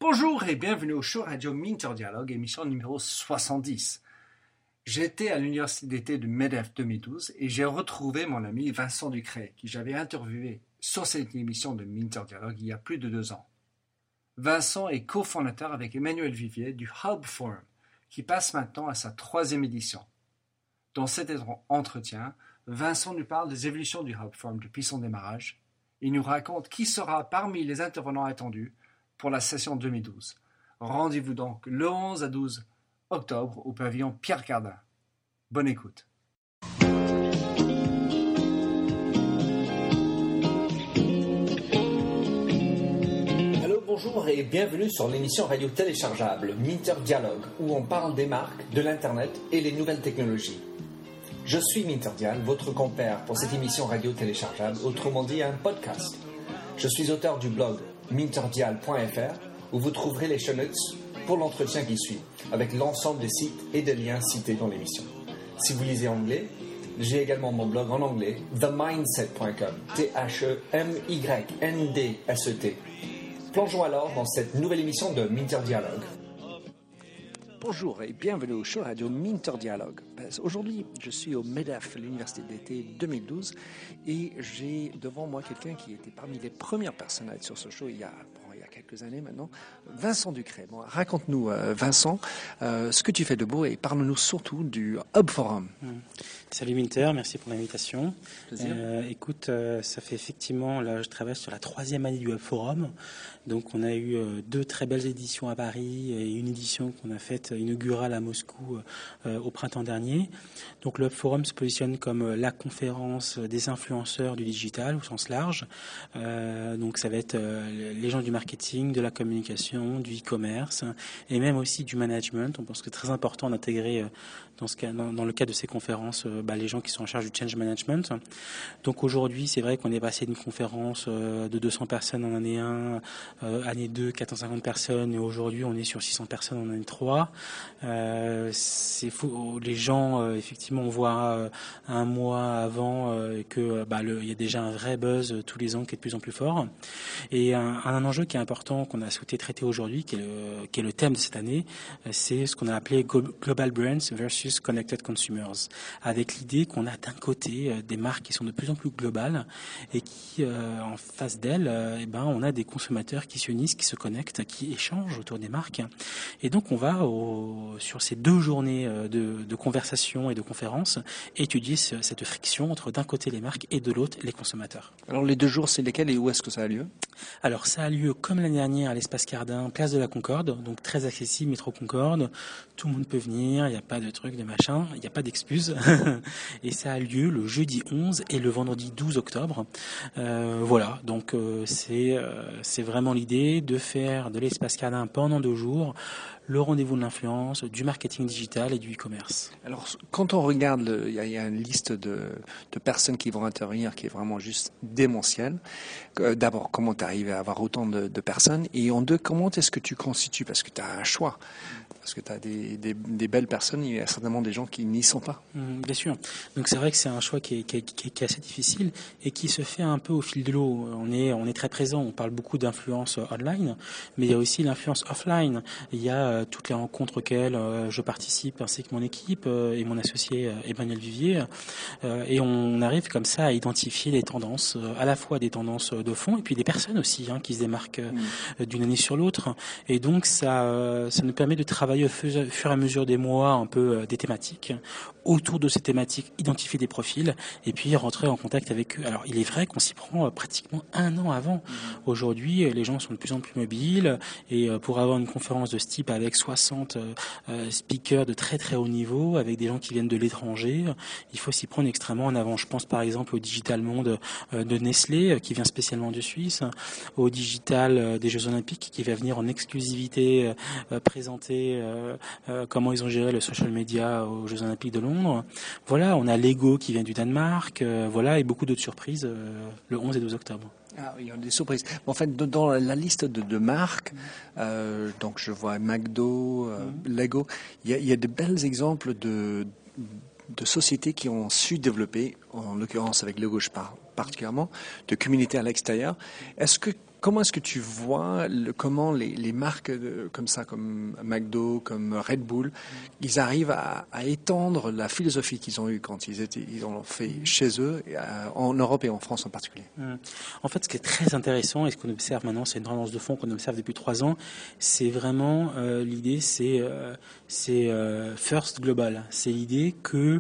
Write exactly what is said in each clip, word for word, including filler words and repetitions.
Bonjour et bienvenue au show radio Minter Dialogue, émission numéro soixante-dix. J'étais à l'université d'été de MEDEF deux mille douze et j'ai retrouvé mon ami Vincent Ducret, qui j'avais interviewé sur cette émission de Minter Dialogue il y a plus de deux ans. Vincent est cofondateur avec Emmanuel Vivier du Hub Forum, qui passe maintenant à sa troisième édition. Dans cet entretien, Vincent nous parle des évolutions du Hub Forum depuis son démarrage. Il nous raconte qui sera parmi les intervenants attendus pour la session deux mille douze. Rendez-vous donc le onze à douze octobre au pavillon Pierre Cardin. Bonne écoute. Allô, bonjour et bienvenue sur l'émission radio téléchargeable Minter Dialogue, où on parle des marques, de l'internet et les nouvelles technologies. Je suis Minter Dial, votre compère pour cette émission radio téléchargeable, autrement dit un podcast. Je suis auteur du blog minterdial point f r où vous trouverez les show notes pour l'entretien qui suit, avec l'ensemble des sites et des liens cités dans l'émission. Si vous lisez anglais, j'ai également mon blog en anglais, the mindset point com, T H E M Y N D S E T. Plongeons alors dans cette nouvelle émission de Minter Dialogue. Bonjour et bienvenue au show radio Minter Dialogue. Aujourd'hui, je suis au MEDEF, l'université d'été deux mille douze, et j'ai devant moi quelqu'un qui était parmi les premières personnes à être sur ce show il y a, bon, il y a quelques années maintenant, Vincent Ducret. Bon, raconte-nous, euh, Vincent, euh, ce que tu fais de beau et parle-nous surtout du Hub Forum. Mmh. Salut Minter, merci pour l'invitation. Euh, écoute, euh, ça fait effectivement, là je travaille sur la troisième année du Hub Forum. Donc on a eu euh, deux très belles éditions à Paris et une édition qu'on a faite inaugurale à Moscou euh, au printemps dernier. Donc le Hub Forum se positionne comme la conférence des influenceurs du digital au sens large. Euh, donc ça va être euh, les gens du marketing, de la communication, du e-commerce et même aussi du management. On pense que c'est très important d'intégrer euh, dans, ce cas, dans, dans le cadre de ces conférences euh, bah, les gens qui sont en charge du change management. Donc aujourd'hui, c'est vrai qu'on est passé d'une conférence euh, de deux cents personnes en année un, euh, année deux, quatre cent cinquante personnes, et aujourd'hui on est sur six cents personnes en année trois. Euh, c'est fou. Les gens, euh, effectivement, on voit euh, un mois avant euh, que bah, le, il y a déjà un vrai buzz euh, tous les ans qui est de plus en plus fort. Et un, un enjeu qui est important qu'on a souhaité traiter aujourd'hui, qui est le, qui est le thème de cette année, euh, c'est ce qu'on a appelé Global Brands versus Connected Consumers, avec l'idée qu'on a d'un côté euh, des marques qui sont de plus en plus globales et qui, euh, en face d'elles, euh, eh ben, on a des consommateurs qui s'unissent, qui se connectent, qui échangent autour des marques. Et donc on va, au, sur ces deux journées de, de conversation et de conférences, étudier ce, cette friction entre d'un côté les marques et de l'autre les consommateurs. Alors les deux jours, c'est lesquels et où est-ce que ça a lieu ? Alors ça a lieu comme l'année dernière à l'espace Cardin, place de la Concorde, donc très accessible, métro Concorde. Tout le monde peut venir, il n'y a pas de truc, de machin, il n'y a pas d'excuses. Et ça a lieu le jeudi onze et le vendredi douze octobre. Euh, voilà, donc euh, c'est, euh, c'est vraiment l'idée de faire de l'espace Cardin pendant deux jours le rendez-vous de l'influence, du marketing digital et du e-commerce. Alors, quand on regarde, il y, y a une liste de, de personnes qui vont intervenir qui est vraiment juste démentielle. Euh, d'abord, comment tu arrives à avoir autant de, de personnes ? Et en deux, comment est-ce que tu constitues ? Parce que tu as un choix. Parce que tu as des, des, des belles personnes, il y a certainement des gens qui n'y sont pas. Mmh, bien sûr. Donc c'est vrai que c'est un choix qui est, qui, est, qui est assez difficile et qui se fait un peu au fil de l'eau. On est, on est très présent, on parle beaucoup d'influence online, mais il y a aussi l'influence offline. Il y a euh, toutes les rencontres auxquelles euh, je participe, ainsi que mon équipe euh, et mon associé euh, Emmanuel Vivier. Euh, et on arrive comme ça à identifier les tendances, euh, à la fois des tendances de fond et puis des personnes aussi hein, qui se démarquent euh, mmh. d'une année sur l'autre. Et donc ça, euh, ça nous permet de travailler au fur et à mesure des mois un peu euh, des thématiques, autour de ces thématiques identifier des profils et puis rentrer en contact avec eux. Alors il est vrai qu'on s'y prend euh, pratiquement un an avant. Mmh. Aujourd'hui les gens sont de plus en plus mobiles et euh, pour avoir une conférence de ce type avec soixante euh, speakers de très très haut niveau, avec des gens qui viennent de l'étranger, il faut s'y prendre extrêmement en avant. Je pense par exemple au Digital Monde euh, de Nestlé euh, qui vient spécialement de Suisse, au Digital euh, des Jeux Olympiques qui va venir en exclusivité euh, présenter Euh, euh, comment ils ont géré le social media aux Jeux Olympiques de Londres. Voilà, on a Lego qui vient du Danemark, euh, voilà, et beaucoup d'autres surprises euh, le onze et douze octobre. Ah, il y a des surprises. En fait, dans la liste de, de marques, euh, donc je vois McDo, euh, mm-hmm. Lego, il y, a, il y a de belles exemples de, de sociétés qui ont su développer, en l'occurrence avec Lego je parle particulièrement, de communautés à l'extérieur. Est-ce que comment est-ce que tu vois le, comment les, les marques de, comme ça, comme McDo, comme Red Bull, ils arrivent à, à étendre la philosophie qu'ils ont eue quand ils étaient, ils ont fait chez eux, en Europe et en France en particulier. En fait, ce qui est très intéressant et ce qu'on observe maintenant, c'est une tendance de fond qu'on observe depuis trois ans, c'est vraiment euh, l'idée, c'est euh, c'est euh, first global. C'est l'idée que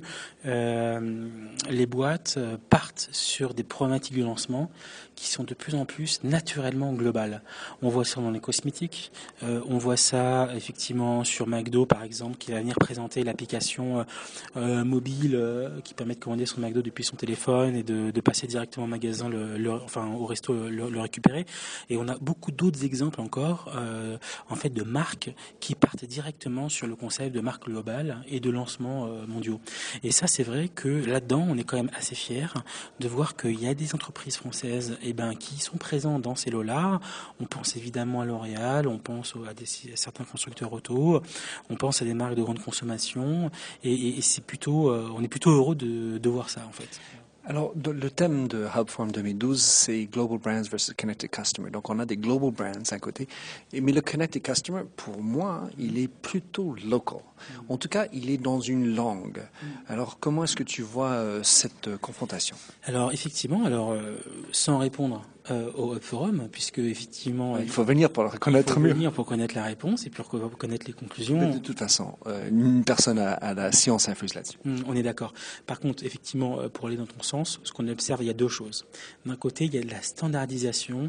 euh, les boîtes partent sur des problématiques de lancement qui sont de plus en plus naturellement globales. On voit ça dans les cosmétiques, euh, on voit ça effectivement sur McDo par exemple, qui va venir présenter l'application euh, mobile euh, qui permet de commander son McDo depuis son téléphone et de, de passer directement au magasin, le, le, enfin au resto, le, le récupérer. Et on a beaucoup d'autres exemples encore, euh, en fait, de marques qui partent directement sur le concept de marque globale et de lancement euh, mondiaux. Et ça, c'est vrai que là-dedans, on est quand même assez fiers de voir qu'il y a des entreprises françaises eh ben, qui sont présents dans ces lots-là. On pense évidemment à L'Oréal, on pense à, des, à certains constructeurs auto, on pense à des marques de grande consommation, et, et, et c'est plutôt, euh, on est plutôt heureux de, de voir ça en fait. Alors, le thème de Hub Forum deux mille douze, c'est Global Brands versus Connected Customer. Donc, on a des Global Brands à côté. Mais le Connected Customer, pour moi, il est plutôt local. En tout cas, il est dans une langue. Alors, comment est-ce que tu vois euh, cette euh, confrontation? Alors, effectivement, alors, euh, sans répondre euh, au Hub Forum, puisque effectivement... Ouais, il faut venir pour le reconnaître mieux. Il faut mieux. venir pour connaître la réponse et pour connaître les conclusions. Mais de toute façon, euh, une personne a, a la science infuse là-dessus. Mmh, on est d'accord. Par contre, effectivement, pour aller dans ton sens, ce qu'on observe, il y a deux choses. D'un côté, il y a de la standardisation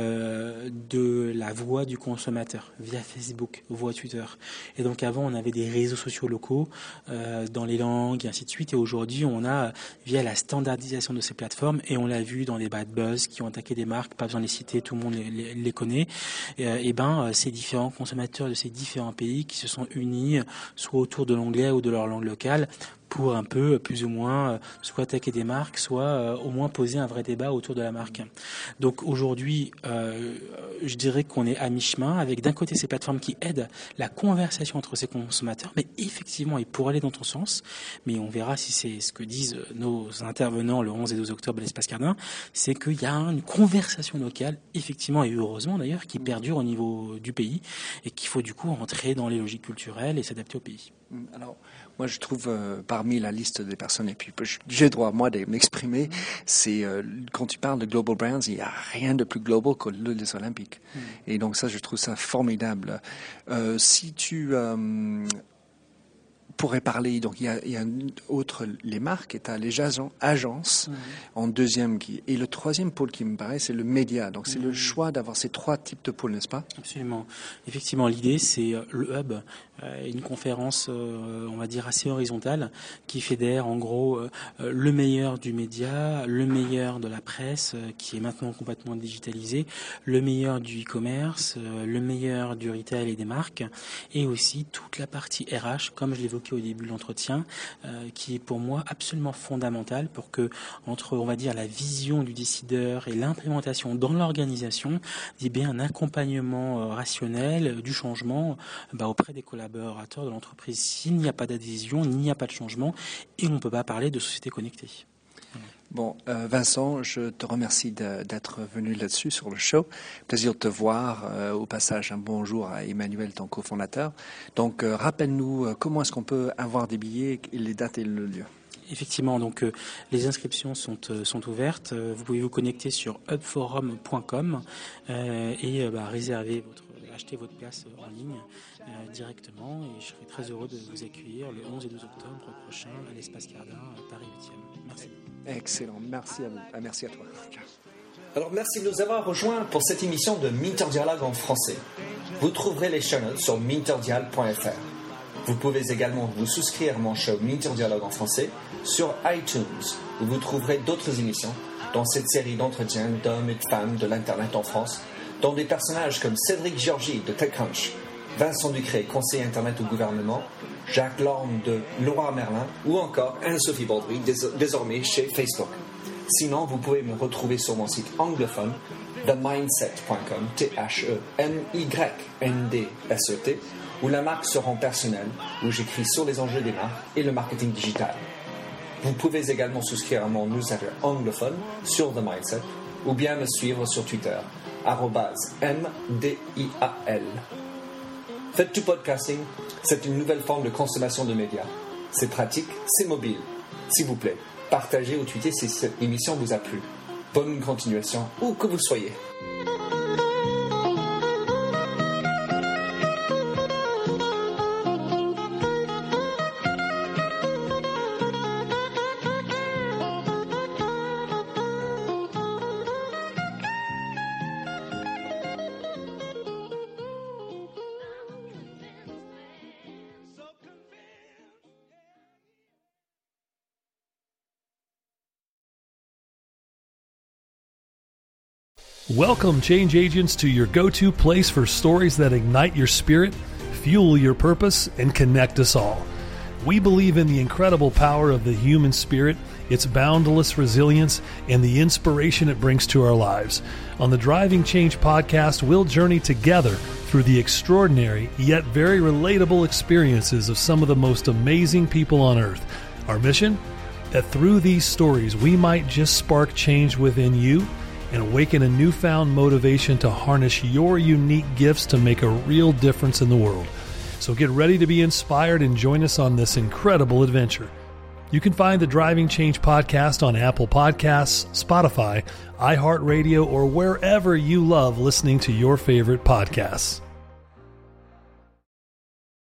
euh, de la voix du consommateur via Facebook, voix Twitter. Et donc avant, on avait des réseaux sociaux locaux euh, dans les langues et ainsi de suite. Et aujourd'hui, on a via la standardisation de ces plateformes, et on l'a vu dans les bad buzz qui ont attaqué des marques, pas besoin de les citer, tout le monde les, les, les connaît. Et, et ben, ces différents consommateurs de ces différents pays qui se sont unis, soit autour de l'anglais ou de leur langue locale, pour un peu, plus ou moins, euh, soit attaquer des marques, soit euh, au moins poser un vrai débat autour de la marque. Donc aujourd'hui, euh, je dirais qu'on est à mi-chemin avec d'un côté ces plateformes qui aident la conversation entre ces consommateurs, mais effectivement, et pour aller dans ton sens, mais on verra si c'est ce que disent nos intervenants le onze et douze octobre à l'Espace Cardin, c'est qu'il y a une conversation locale, effectivement, et heureusement d'ailleurs, qui perdure au niveau du pays, et qu'il faut du coup rentrer dans les logiques culturelles et s'adapter au pays. Alors, moi, je trouve euh, parmi la liste des personnes, et puis j'ai le droit, moi, de m'exprimer, mmh. c'est euh, quand tu parles de Global Brands, il n'y a rien de plus global que les Olympiques. Mmh. Et donc ça, je trouve ça formidable. Euh, si tu euh, pourrais parler, donc il y a, il y a autre, les marques, et tu as les agents, agences mmh. en deuxième. Qui, et le troisième pôle qui me paraît, c'est le média. Donc c'est mmh. le choix d'avoir ces trois types de pôles, n'est-ce pas? Absolument. Effectivement, l'idée, c'est le hub, une conférence, euh, on va dire, assez horizontale, qui fédère en gros euh, le meilleur du média, le meilleur de la presse, euh, qui est maintenant complètement digitalisé, le meilleur du e-commerce, euh, le meilleur du retail et des marques, et aussi toute la partie R H, comme je l'évoquais au début de l'entretien, euh, qui est pour moi absolument fondamentale pour que, entre, on va dire, la vision du décideur et l'implémentation dans l'organisation, il y ait bien un accompagnement euh, rationnel du changement bah, auprès des collaborateurs de l'entreprise. S'il n'y a pas d'adhésion, il n'y a pas de changement, et on ne peut pas parler de société connectée. Bon, euh, Vincent, je te remercie de, d'être venu là-dessus sur le show. Plaisir de te voir. Euh, au passage, un bonjour à Emmanuel, ton cofondateur. Donc, euh, rappelle-nous euh, comment est-ce qu'on peut avoir des billets, les dates et le lieu. Effectivement, donc euh, les inscriptions sont euh, sont ouvertes. Euh, vous pouvez vous connecter sur hub forum point com euh, et euh, bah, réserver votre, acheter votre place en ligne euh, directement. Et je serai très heureux de vous accueillir le onze et douze octobre prochain à l'Espace Cardin, à Paris huitième. Merci. Excellent, merci à vous. Ah, merci à toi. Alors merci de nous avoir rejoints pour cette émission de Minter Dialogue en français. Vous trouverez les show notes sur minterdial point f r. Vous pouvez également vous souscrire à mon show Minter Dialogue en français sur iTunes, où vous trouverez d'autres émissions dans cette série d'entretiens d'hommes et de femmes de l'Internet en France, dont des personnages comme Cédric Georgie de TechCrunch, Vincent Ducré, conseiller Internet au gouvernement, Jacques Lorme de Leroy Merlin, ou encore Anne-Sophie Baudry, désormais chez Facebook. Sinon, vous pouvez me retrouver sur mon site anglophone, the mindset point com, T H E M Y N D S E T, où la marque se rend personnelle, où j'écris sur les enjeux des marques et le marketing digital. Vous pouvez également souscrire à mon newsletter anglophone sur The Mindset, ou bien me suivre sur Twitter, arobase M D I A L. Faites du podcasting, c'est une nouvelle forme de consommation de médias. C'est pratique, c'est mobile. S'il vous plaît, partagez ou tweetez si cette émission vous a plu. Bonne continuation, où que vous soyez. Welcome, change agents, to your go-to place for stories that ignite your spirit, fuel your purpose, and connect us all. We believe in the incredible power of the human spirit, its boundless resilience, and the inspiration it brings to our lives. On the Driving Change podcast, we'll journey together through the extraordinary yet very relatable experiences of some of the most amazing people on earth. Our mission? That through these stories, we might just spark change within you and awaken a newfound motivation to harness your unique gifts to make a real difference in the world. So get ready to be inspired and join us on this incredible adventure. You can find the Driving Change podcast on Apple Podcasts, Spotify, iHeartRadio, or wherever you love listening to your favorite podcasts.